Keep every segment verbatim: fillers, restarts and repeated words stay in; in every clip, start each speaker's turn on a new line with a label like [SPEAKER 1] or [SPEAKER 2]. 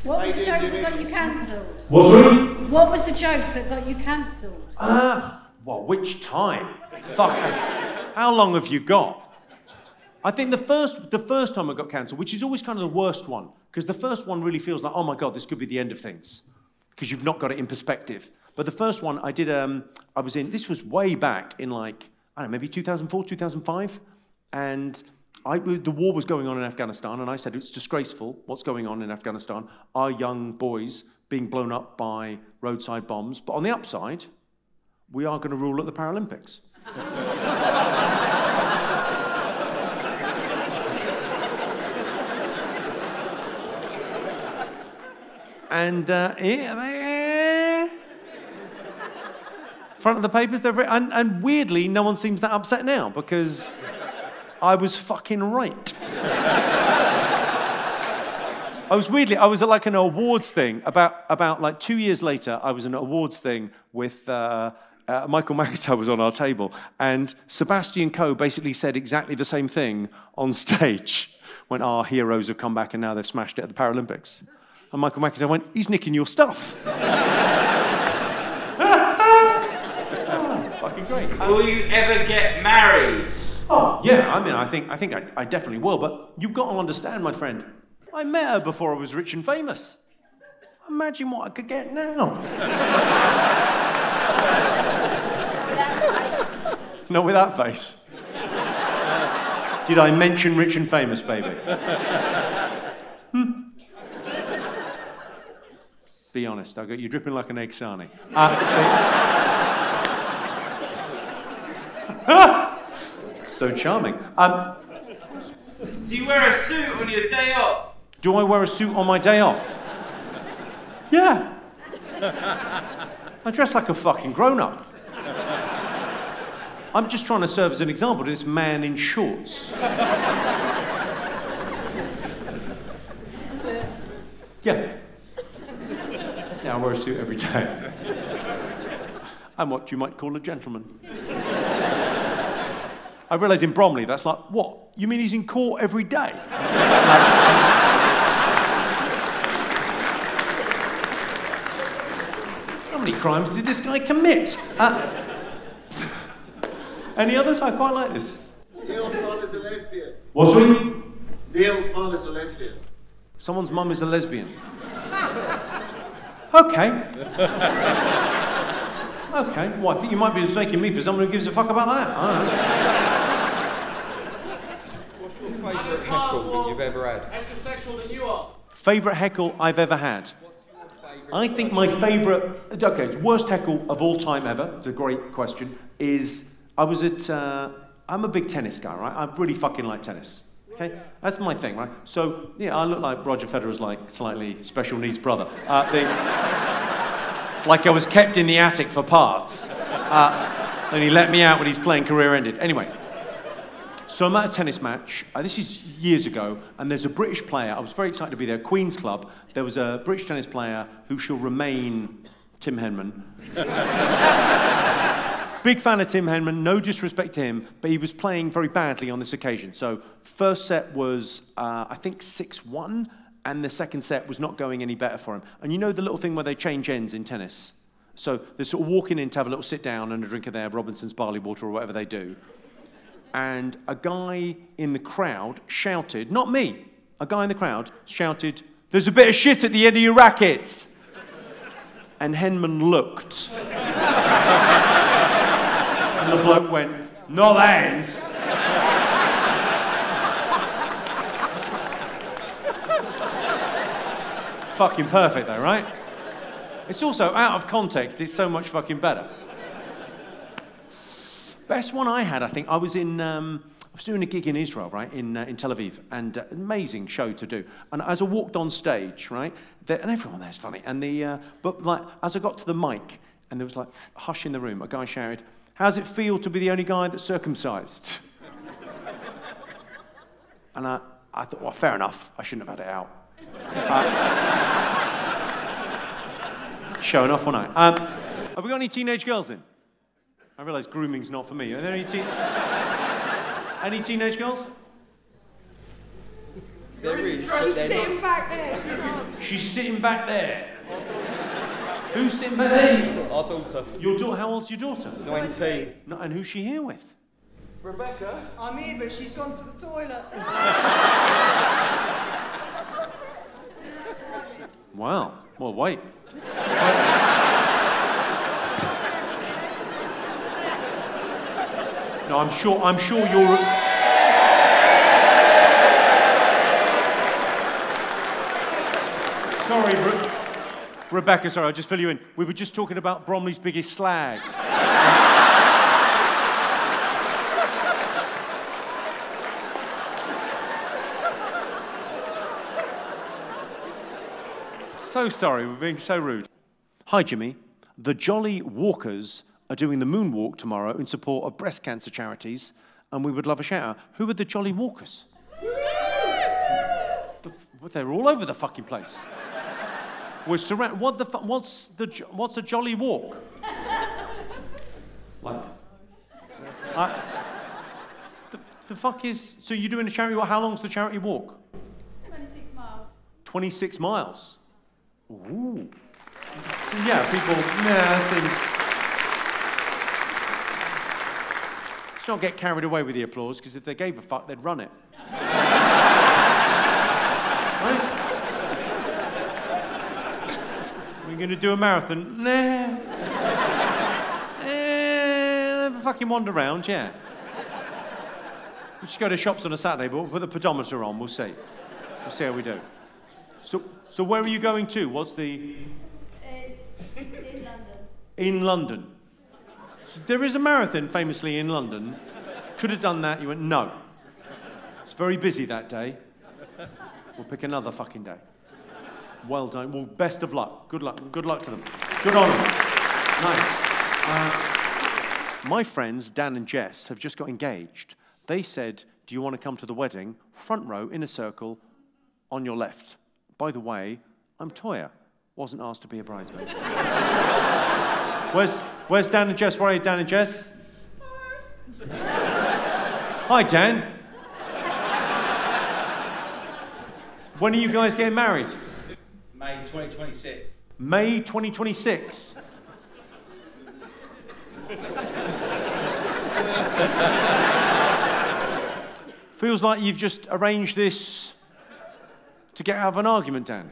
[SPEAKER 1] What was the joke that got you cancelled?
[SPEAKER 2] What's it?
[SPEAKER 1] What was the joke that got you cancelled?
[SPEAKER 2] Uh, well, which time? Fuck. How long have you got? I think the first, the first time I got cancelled, which is always kind of the worst one, because the first one really feels like, oh my God, this could be the end of things, because you've not got it in perspective. But the first one I did, um, I was in, this was way back in like, I don't know, maybe two thousand four, two thousand five, and I, the war was going on in Afghanistan, and I said, it's disgraceful what's going on in Afghanistan. Our young boys being blown up by roadside bombs, but on the upside, we are going to rule at the Paralympics. And uh, yeah, they, front of the papers, they're very, and, and weirdly, no one seems that upset now because I was fucking right. I was weirdly, I was at like an awards thing about, about like two years later, I was in an awards thing with uh, uh, Michael McIntyre was on our table, and Sebastian Coe basically said exactly the same thing on stage when our heroes have come back and now they've smashed it at the Paralympics. And Michael McIntyre went, he's nicking your stuff. Oh, fucking great.
[SPEAKER 3] Will you ever get married?
[SPEAKER 2] Oh, yeah, I mean, I think, I, think I, I definitely will, but you've got to understand, my friend, I met her before I was rich and famous. Imagine what I could get now. Not with that face. Did I mention rich and famous, baby? Hmm? Be honest, I got you dripping like an egg sarnie. Uh, so charming. Um,
[SPEAKER 3] Do you wear a suit on your day off?
[SPEAKER 2] do I wear a suit on my day off? Yeah. I dress like a fucking grown-up. I'm just trying to serve as an example to this man in shorts. Yeah. Yeah, I wear a suit every day. I'm what you might call a gentleman. I realise in Bromley, that's like, what? You mean he's in court every day? How many crimes did this guy commit? Uh, any others? I quite like this.
[SPEAKER 4] Neil's mum is a lesbian.
[SPEAKER 2] What's he?
[SPEAKER 4] Neil's mum is a lesbian.
[SPEAKER 2] Someone's mum is a lesbian. Okay. Okay. Well, I think you might be mistaking me for someone who gives a fuck about that. I don't know.
[SPEAKER 5] What's your favourite heckle that you've ever had?
[SPEAKER 4] Heterosexual than you are.
[SPEAKER 2] Favourite heckle I've ever had?
[SPEAKER 5] What's your favourite?
[SPEAKER 2] I think my favourite, okay, worst heckle of all time ever, it's a great question, is I was at, uh, I'm a big tennis guy, right? I really fucking like tennis. Okay, that's my thing, right? So, yeah, I look like Roger Federer's like slightly special needs brother. Uh, the, like I was kept in the attic for parts. Uh, and he let me out when his playing career ended. Anyway, so I'm at a tennis match. Uh, this is years ago, and there's a British player. I was very excited to be there. Queen's Club. There was a British tennis player who shall remain Tim Henman. Big fan of Tim Henman, no disrespect to him, but he was playing very badly on this occasion. So first set was, uh, I think, six one, and the second set was not going any better for him. And you know the little thing where they change ends in tennis? So they're sort of walking in to have a little sit down and a drink of their Robinson's barley water or whatever they do. And a guy in the crowd shouted, not me, a guy in the crowd shouted, "There's a bit of shit at the end of your rackets." And Henman looked. And the bloke went, "Not that end." Fucking perfect though, right? It's also, out of context, it's so much fucking better. Best one I had, I think, I was in, um, I was doing a gig in Israel, right, in, uh, in Tel Aviv, and uh, amazing show to do. And as I walked on stage, right, there, and everyone there's funny, and the, uh, but like, as I got to the mic, and there was like, hush in the room, a guy shouted, "How's it feel to be the only guy that's circumcised?" And I, I thought, well, fair enough, I shouldn't have had it out. Uh, showing off, wasn't I? Um, have we got any teenage girls in? I realise grooming's not for me. Are there any teen... any teenage girls?
[SPEAKER 5] There is.
[SPEAKER 6] Just sitting back there.
[SPEAKER 2] She's sitting back there. Who's sitting back there?
[SPEAKER 5] Our daughter.
[SPEAKER 2] Your daughter, how old's your daughter?
[SPEAKER 5] nineteen.
[SPEAKER 2] No, and who's she here with?
[SPEAKER 5] Rebecca?
[SPEAKER 6] I'm here, but she's gone to the toilet.
[SPEAKER 2] Wow. Well, wait. No, I'm sure. I'm sure you're. Sorry, Re- Rebecca. Sorry, I'll just fill you in. We were just talking about Bromley's biggest slag. So sorry, we're being so rude. Hi, Jimmy. The Jolly Walkers are doing the moonwalk tomorrow in support of breast cancer charities, and we would love a shout out. Who are the Jolly Walkers? the, they're all over the fucking place. We're surrounded. What the? Fu- what's the? What's a Jolly Walk? Like, I, the, the fuck is? So you're doing a charity walk? How long's the charity walk?
[SPEAKER 1] twenty-six miles.
[SPEAKER 2] Twenty-six miles. Ooh. So yeah, people. Yeah, that seems. Let's not get carried away with the applause, because if they gave a fuck, they'd run it. Right? We're going to do a marathon? Nah. eh, fucking wander around, yeah. We just go to shops on a Saturday, but we'll put the pedometer on, we'll see. We'll see how we do. So, so where are you going to? What's the...
[SPEAKER 1] It's in London.
[SPEAKER 2] In London. So there is a marathon famously in London. Could have done that. You went, no. It's very busy that day. We'll pick another fucking day. Well done. Well, best of luck. Good luck. Good luck to them. Good on them. Nice. Uh, my friends, Dan and Jess, have just got engaged. They said, do you want to come to the wedding? Front row, in a circle, on your left. By the way, I'm Toya. Wasn't asked to be a bridesmaid. Where's, where's Dan and Jess? Where are you, Dan and Jess? Hi, Dan. When are you guys getting married?
[SPEAKER 3] May twenty twenty-six.
[SPEAKER 2] May twenty twenty-six. Feels like you've just arranged this to get out of an argument, Dan.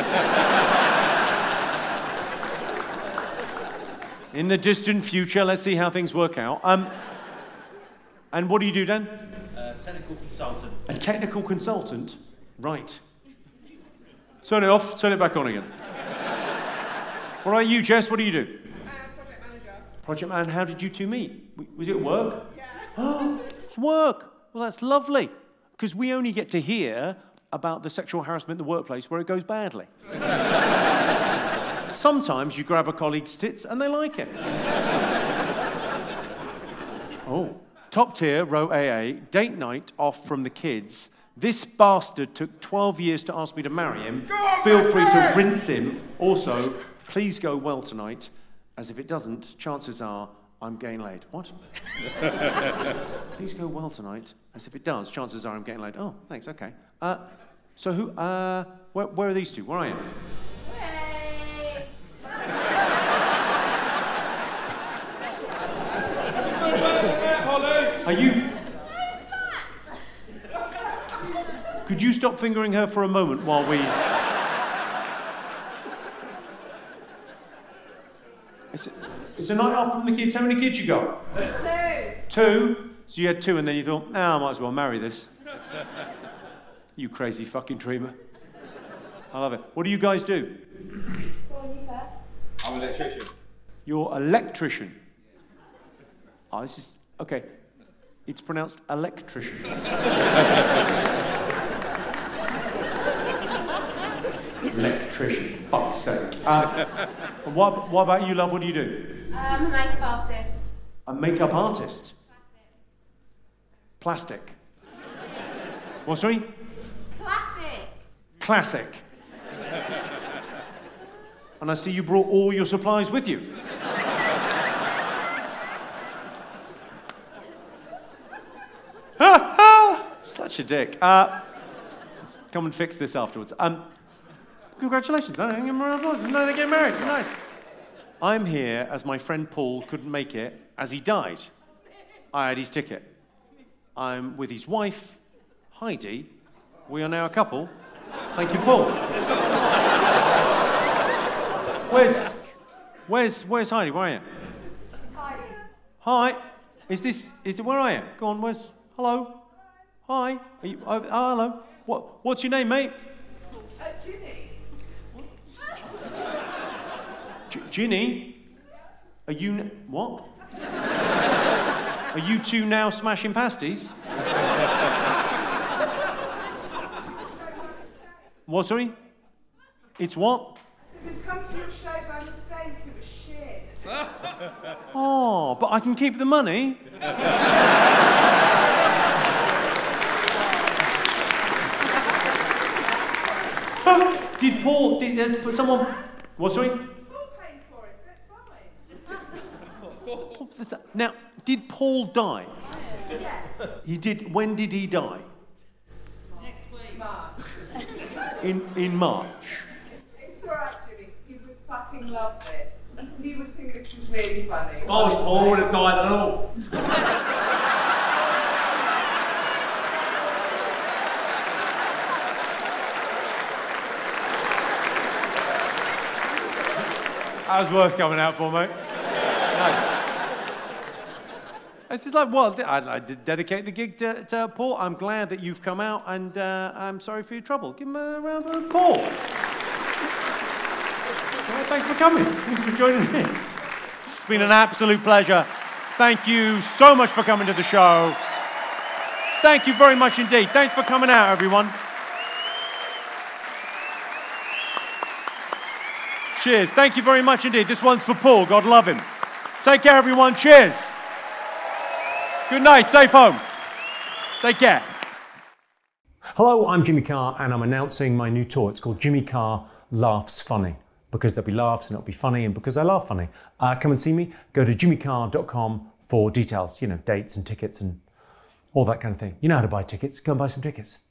[SPEAKER 2] In the distant future, let's see how things work out. Um, and what do you do, Dan?
[SPEAKER 3] Uh, technical consultant.
[SPEAKER 2] A technical consultant? Right. Turn it off, turn it back on again. What about you, Jess? What do you do?
[SPEAKER 7] Uh, project manager.
[SPEAKER 2] Project man, how did you two meet? W- Was it work?
[SPEAKER 7] Yeah.
[SPEAKER 2] It's work. Well, that's lovely. Because we only get to hear about the sexual harassment in the workplace where it goes badly. Sometimes you grab a colleague's tits and they like it. Oh. Top tier, row A A, date night off from the kids. This bastard took twelve years to ask me to marry him.
[SPEAKER 7] on,
[SPEAKER 2] Feel free to
[SPEAKER 7] Martin!
[SPEAKER 2] rinse him. Also, please go well tonight, as if it doesn't, chances are I'm getting laid. What? Please go well tonight, as if it does, chances are I'm getting laid. Oh, thanks, okay. Uh, so who, uh, where, where are these two? Where are you?
[SPEAKER 1] Hey.
[SPEAKER 2] Are you... Could you stop fingering her for a moment while we... It's a, it's a night off from the kids. How many kids you got?
[SPEAKER 1] Two.
[SPEAKER 2] Two? So you had two and then you thought, ah, I might as well marry this. You crazy fucking dreamer. I love it. What do you guys do?
[SPEAKER 1] Go on, you first.
[SPEAKER 5] I'm an electrician.
[SPEAKER 2] You're electrician. Oh, this is... Okay. It's pronounced electrician. Electrician. Fuck's sake. Uh, what, what about you, love? What do you do?
[SPEAKER 1] I'm a makeup artist.
[SPEAKER 2] A makeup artist. Plastic. What, sorry?
[SPEAKER 1] Classic.
[SPEAKER 2] Classic. And I see you brought all your supplies with you. Such a dick. Uh, let's come and fix this afterwards. Um, Congratulations. I don't give them a round of applause. No, they get married. Nice. I'm here as my friend Paul couldn't make it as he died. I had his ticket. I'm with his wife, Heidi. We are now a couple. Thank you, Paul. Where's, where's, where's Heidi? Where are you?
[SPEAKER 1] Heidi.
[SPEAKER 2] Hi. Is this, is it, where are you? Go on, where's, hello? Hi. Are you, oh, oh, hello. What, what's your name, mate?
[SPEAKER 7] Uh, Ginny.
[SPEAKER 2] G- Ginny? Are you, n- what? Are you two now smashing pasties? What, sorry? It's what?
[SPEAKER 7] We've come to your show by mistake. It was shit.
[SPEAKER 2] Oh, but I can keep the money. Did Paul, did there's someone, what, sorry?
[SPEAKER 7] Paul paid for it, so it's fine.
[SPEAKER 2] Now, did Paul die?
[SPEAKER 7] Yes.
[SPEAKER 2] He did, when did he die?
[SPEAKER 7] Next week. March.
[SPEAKER 2] In, in March.
[SPEAKER 7] It's alright, Jimmy. You would fucking love this. You would think this was really funny.
[SPEAKER 3] If I was Paul, I would have died and all.
[SPEAKER 2] That was worth coming out for, mate. Nice. This is like, well, I'd like to dedicate the gig to, to Paul. I'm glad that you've come out, and uh, I'm sorry for your trouble. Give him a round of applause. Well, thanks for coming. Thanks for joining in. It's been an absolute pleasure. Thank you so much for coming to the show. Thank you very much indeed. Thanks for coming out, everyone. Cheers. Thank you very much indeed. This one's for Paul. God love him. Take care, everyone. Cheers. Good night. Safe home. Take care. Hello, I'm Jimmy Carr, and I'm announcing my new tour. It's called Jimmy Carr Laughs Funny, because there'll be laughs and it'll be funny, and because I laugh funny. Uh, come and see me. Go to jimmy carr dot com for details, you know, dates and tickets and all that kind of thing. You know how to buy tickets. Go and buy some tickets.